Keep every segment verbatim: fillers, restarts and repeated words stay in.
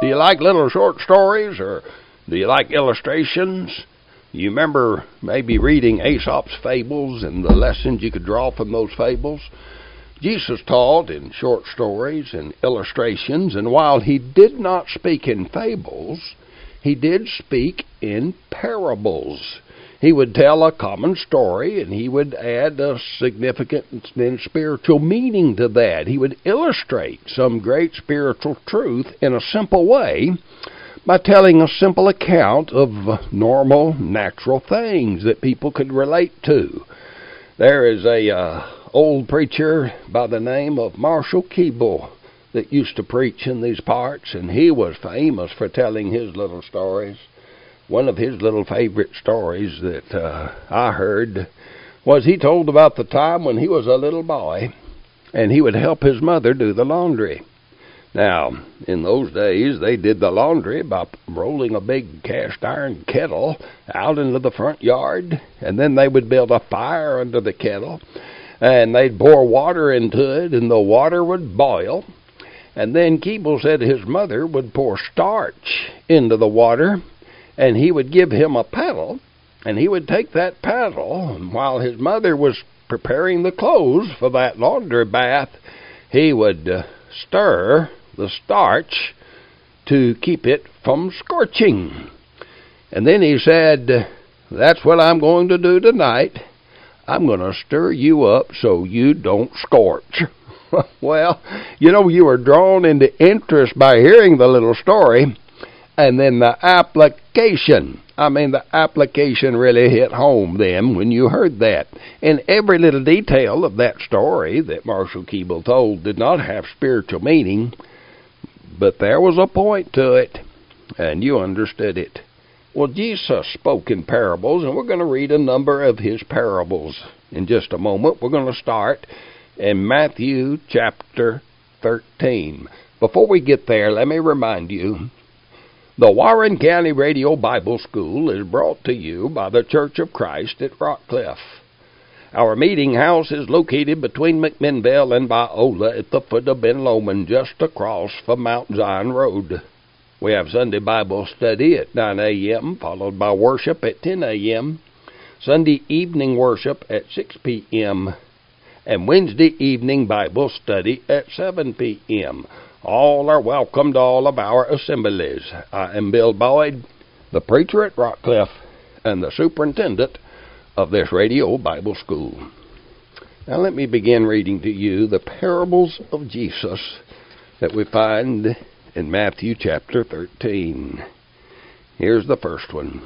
you like little short stories, or do you like illustrations? You remember maybe reading Aesop's fables and the lessons you could draw from those fables? Jesus taught in short stories and illustrations, and while he did not speak in fables, he did speak in parables. He would tell a common story, and he would add a significant and spiritual meaning to that. He would illustrate some great spiritual truth in a simple way by telling a simple account of normal, natural things that people could relate to. There is a uh, old preacher by the name of Marshall Keeble that used to preach in these parts, and he was famous for telling his little stories. One of his little favorite stories that uh, I heard was he told about the time when he was a little boy and he would help his mother do the laundry. Now, in those days, they did the laundry by rolling a big cast iron kettle out into the front yard, and then they would build a fire under the kettle, and they'd pour water into it, and the water would boil. And then Keeble said his mother would pour starch into the water, and he would give him a paddle, and he would take that paddle, and while his mother was preparing the clothes for that laundry bath, he would uh, stir the starch to keep it from scorching. And then he said, "That's what I'm going to do tonight. I'm going to stir you up so you don't scorch." Well, you know, you were drawn into interest by hearing the little story. And then the application, I mean, the application really hit home then when you heard that. And every little detail of that story that Marshall Keeble told did not have spiritual meaning, but there was a point to it, and you understood it. Well, Jesus spoke in parables, and we're going to read a number of his parables in just a moment. We're going to start in Matthew chapter thirteen. Before we get there, let me remind you, the Warren County Radio Bible School is brought to you by the Church of Christ at Rockcliffe. Our meeting house is located between McMinnville and Biola at the foot of Ben Lomond, just across from Mount Zion Road. We have Sunday Bible study at nine a.m., followed by worship at ten a.m., Sunday evening worship at six p.m., and Wednesday evening Bible study at seven p.m., All are welcome to all of our assemblies. I am Bill Boyd, the preacher at Rockcliffe, and the superintendent of this radio Bible school. Now let me begin reading to you the parables of Jesus that we find in Matthew chapter thirteen. Here's the first one.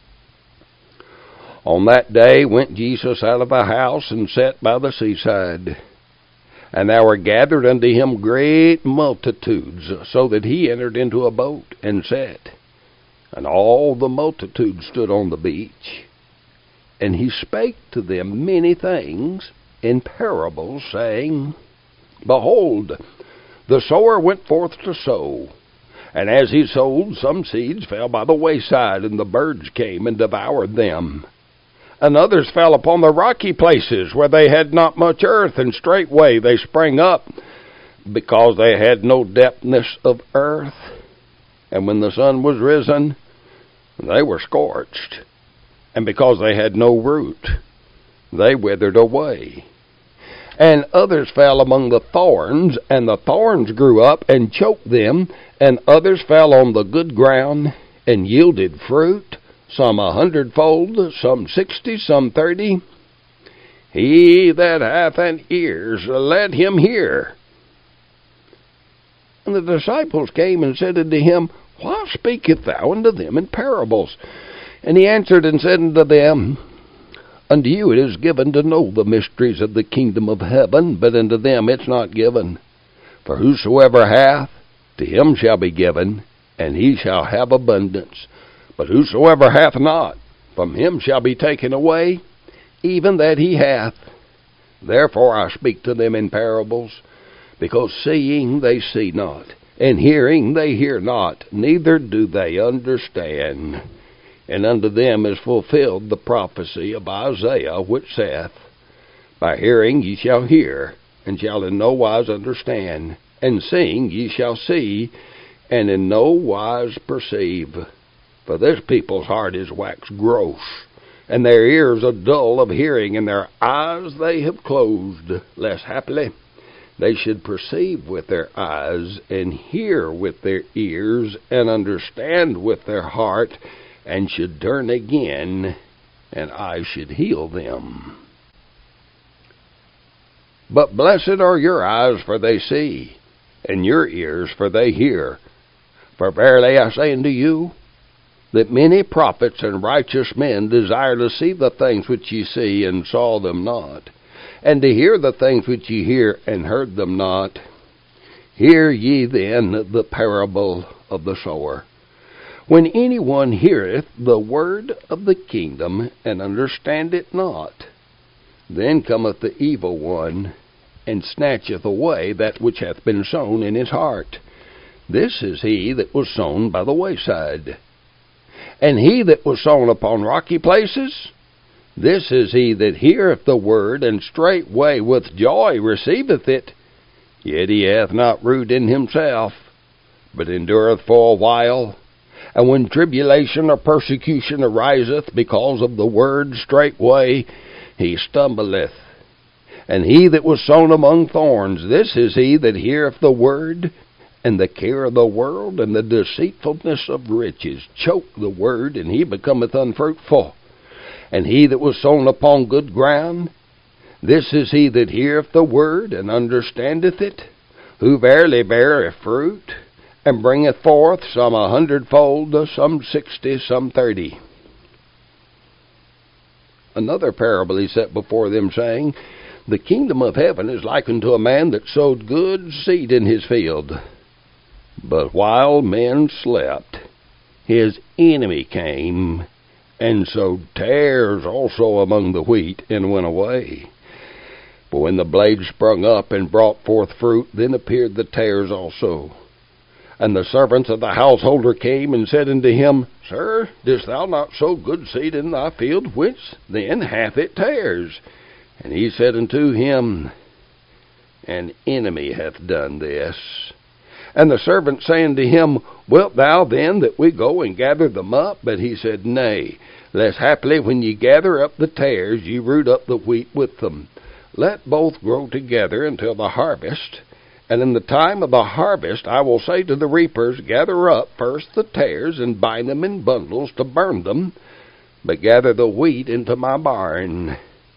On that day went Jesus out of the house and sat by the seaside. And there were gathered unto him great multitudes, so that he entered into a boat and sat. And all the multitude stood on the beach. And he spake to them many things in parables, saying, Behold, the sower went forth to sow. And as he sowed, some seeds fell by the wayside, and the birds came and devoured them. And others fell upon the rocky places where they had not much earth, and straightway they sprang up, because they had no depthness of earth. And when the sun was risen, they were scorched. And because they had no root, they withered away. And others fell among the thorns, and the thorns grew up and choked them. And others fell on the good ground and yielded fruit, some a hundredfold, some sixty, some thirty. He that hath an ears, let him hear. And the disciples came and said unto him, Why speakest thou unto them in parables? And he answered and said unto them, Unto you it is given to know the mysteries of the kingdom of heaven, but unto them it's not given. For whosoever hath, to him shall be given, and he shall have abundance. But whosoever hath not, from him shall be taken away, even that he hath. Therefore I speak to them in parables, because seeing they see not, and hearing they hear not, neither do they understand. And unto them is fulfilled the prophecy of Isaiah, which saith, By hearing ye shall hear, and shall in no wise understand, and seeing ye shall see, and in no wise perceive. For this people's heart is waxed gross, and their ears are dull of hearing, and their eyes they have closed, lest haply they should perceive with their eyes, and hear with their ears, and understand with their heart, and should turn again, and I should heal them. But blessed are your eyes, for they see, and your ears, for they hear. For verily I say unto you, that many prophets and righteous men desire to see the things which ye see, and saw them not, and to hear the things which ye hear, and heard them not. Hear ye then the parable of the sower. When any one heareth the word of the kingdom, and understand it not, then cometh the evil one, and snatcheth away that which hath been sown in his heart. This is he that was sown by the wayside. And he that was sown upon rocky places, this is he that heareth the word, and straightway with joy receiveth it. Yet he hath not root in himself, but endureth for a while. And when tribulation or persecution ariseth because of the word, straightway he stumbleth. And he that was sown among thorns, this is he that heareth the word, and the care of the world and the deceitfulness of riches choke the word, and he becometh unfruitful. And he that was sown upon good ground, this is he that heareth the word, and understandeth it, who verily beareth fruit, and bringeth forth some a hundredfold, some sixty, some thirty. Another parable he set before them, saying, The kingdom of heaven is like unto a man that sowed good seed in his field. But while men slept, his enemy came, and sowed tares also among the wheat, and went away. But when the blade sprung up and brought forth fruit, then appeared the tares also. And the servants of the householder came and said unto him, Sir, didst thou not sow good seed in thy field? Whence then hath it tares? And he said unto him, An enemy hath done this. And the servant saying to him, Wilt thou then that we go and gather them up? But he said, Nay, lest haply when ye gather up the tares, ye root up the wheat with them. Let both grow together until the harvest. And in the time of the harvest I will say to the reapers, Gather up first the tares, and bind them in bundles to burn them, but gather the wheat into my barn.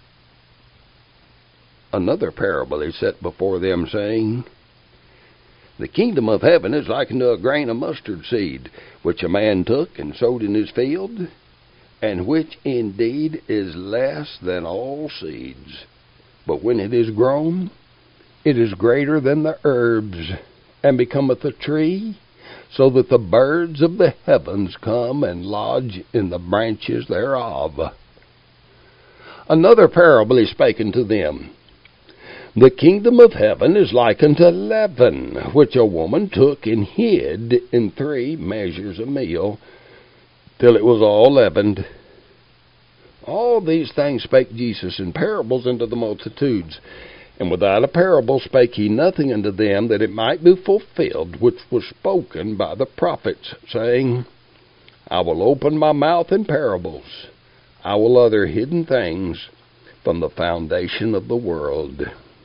Another parable he set before them, saying, The kingdom of heaven is like unto a grain of mustard seed, which a man took and sowed in his field, and which indeed is less than all seeds. But when it is grown, it is greater than the herbs, and becometh a tree, so that the birds of the heavens come and lodge in the branches thereof. Another parable he spake unto them. The kingdom of heaven is like unto leaven, which a woman took and hid in three measures of meal, till it was all leavened. All these things spake Jesus in parables unto the multitudes. And without a parable spake he nothing unto them, that it might be fulfilled which was spoken by the prophets, saying, I will open my mouth in parables. I will utter hidden things from the foundation of the world.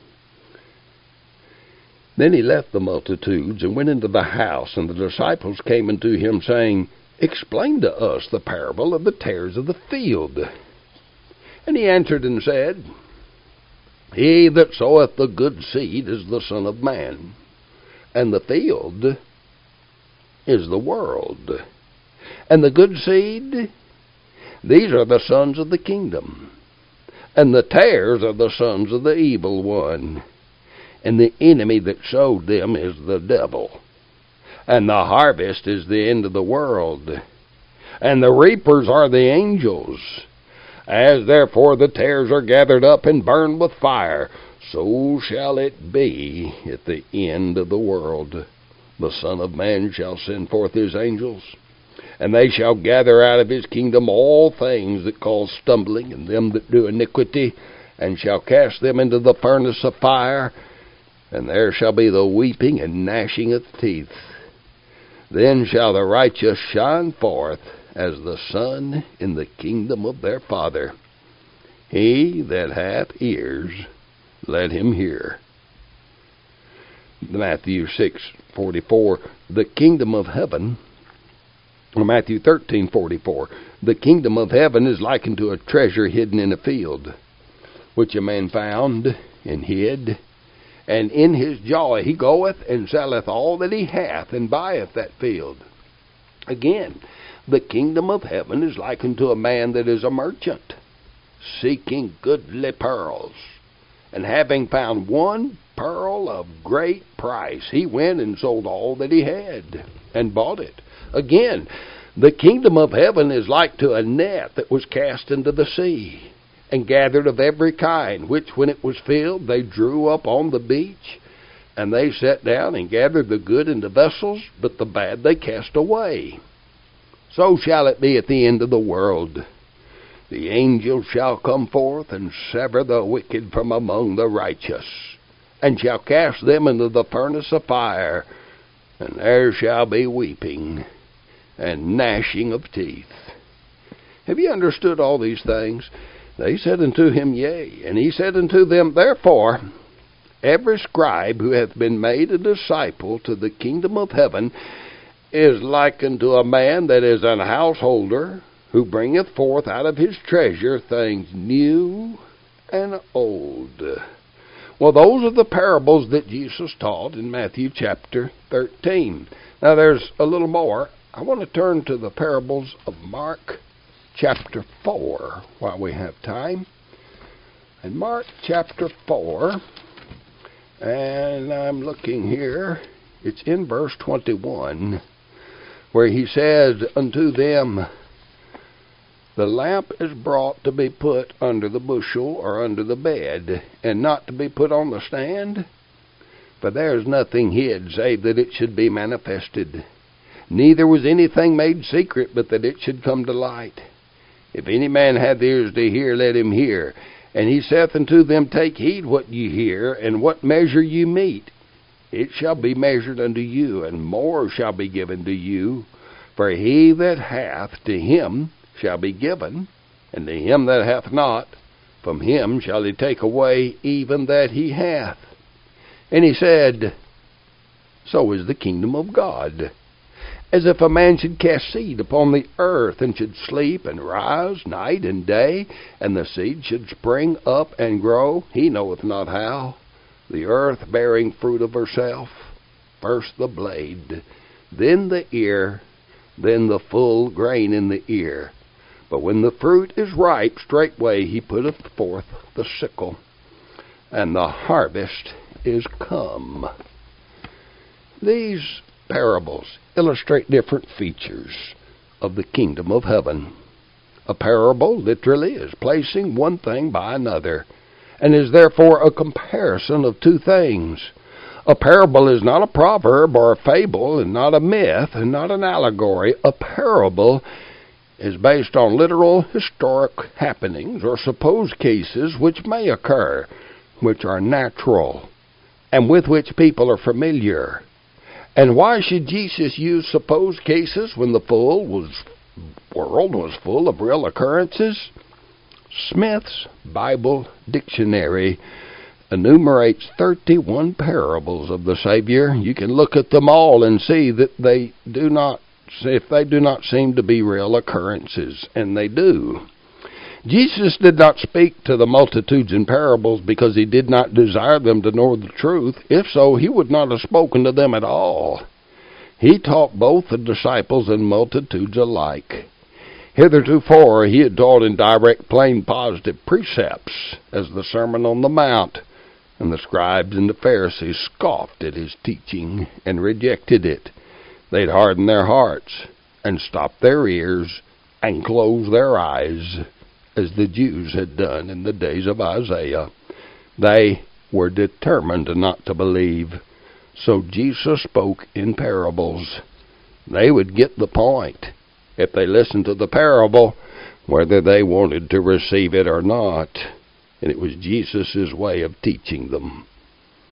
Then he left the multitudes, and went into the house, and the disciples came unto him, saying, Explain to us the parable of the tares of the field. And he answered and said, He that soweth the good seed is the Son of Man, and the field is the world. And the good seed, these are the sons of the kingdom, and the tares are the sons of the evil one. And the enemy that sowed them is the devil. And the harvest is the end of the world. And the reapers are the angels. As therefore the tares are gathered up and burned with fire, so shall it be at the end of the world. The Son of Man shall send forth his angels, and they shall gather out of his kingdom all things that cause stumbling, and them that do iniquity, and shall cast them into the furnace of fire. And there shall be the weeping and gnashing of teeth. Then shall the righteous shine forth as the sun in the kingdom of their Father. He that hath ears, let him hear. Matthew six forty-four, the kingdom of heaven, or Matthew thirteen forty-four, the kingdom of heaven is likened to a treasure hidden in a field, which a man found and hid. And in his joy he goeth and selleth all that he hath, and buyeth that field. Again, the kingdom of heaven is likened to a man that is a merchant, seeking goodly pearls. And having found one pearl of great price, he went and sold all that he had, and bought it. Again, the kingdom of heaven is like to a net that was cast into the sea, and gathered of every kind, which when it was filled, they drew up on the beach. And they sat down and gathered the good into vessels, but the bad they cast away. So shall it be at the end of the world. The angels shall come forth and sever the wicked from among the righteous, and shall cast them into the furnace of fire, and there shall be weeping and gnashing of teeth. Have you understood all these things? They said unto him, Yea. And he said unto them, Therefore, every scribe who hath been made a disciple to the kingdom of heaven is likened to a man that is an householder, who bringeth forth out of his treasure things new and old. Well, those are the parables that Jesus taught in Matthew chapter thirteen. Now, there's a little more. I want to turn to the parables of Mark chapter four while we have time. In Mark chapter four, and I'm looking here, it's in verse twenty-one, where he says unto them, The lamp is brought to be put under the bushel or under the bed, and not to be put on the stand. For there is nothing hid, save that it should be manifested. Neither was anything made secret, but that it should come to light. If any man hath ears to hear, let him hear. And he saith unto them, Take heed what ye hear, and what measure ye mete. It shall be measured unto you, and more shall be given to you. For he that hath, to him shall be given, and to him that hath not, from him shall he take away even that he hath. And he said, So is the kingdom of God. As if a man should cast seed upon the earth, and should sleep and rise night and day, and the seed should spring up and grow, he knoweth not how. The earth bearing fruit of herself, first the blade, then the ear, then the full grain in the ear. But when the fruit is ripe, straightway he putteth forth the sickle, and the harvest is come. These parables illustrate different features of the kingdom of heaven. A parable literally is placing one thing by another, and is therefore a comparison of two things. A parable is not a proverb or a fable, and not a myth, and not an allegory. A parable is based on literal historic happenings or supposed cases which may occur, which are natural, and with which people are familiar. And why should Jesus use supposed cases when the full was, world was full of real occurrences? Smith's Bible Dictionary enumerates thirty-one parables of the Savior. You can look at them all and see that they do not, if they do not seem to be real occurrences, and they do. Jesus did not speak to the multitudes in parables because he did not desire them to know the truth. If so, he would not have spoken to them at all. He taught both the disciples and multitudes alike. Heretofore he had taught in direct, plain, positive precepts, as the Sermon on the Mount, and the scribes and the Pharisees scoffed at his teaching and rejected it. They'd hardened their hearts and stopped their ears and closed their eyes, as the Jews had done in the days of Isaiah. They were determined not to believe. So Jesus spoke in parables. They would get the point if they listened to the parable, whether they wanted to receive it or not. And it was Jesus' way of teaching them.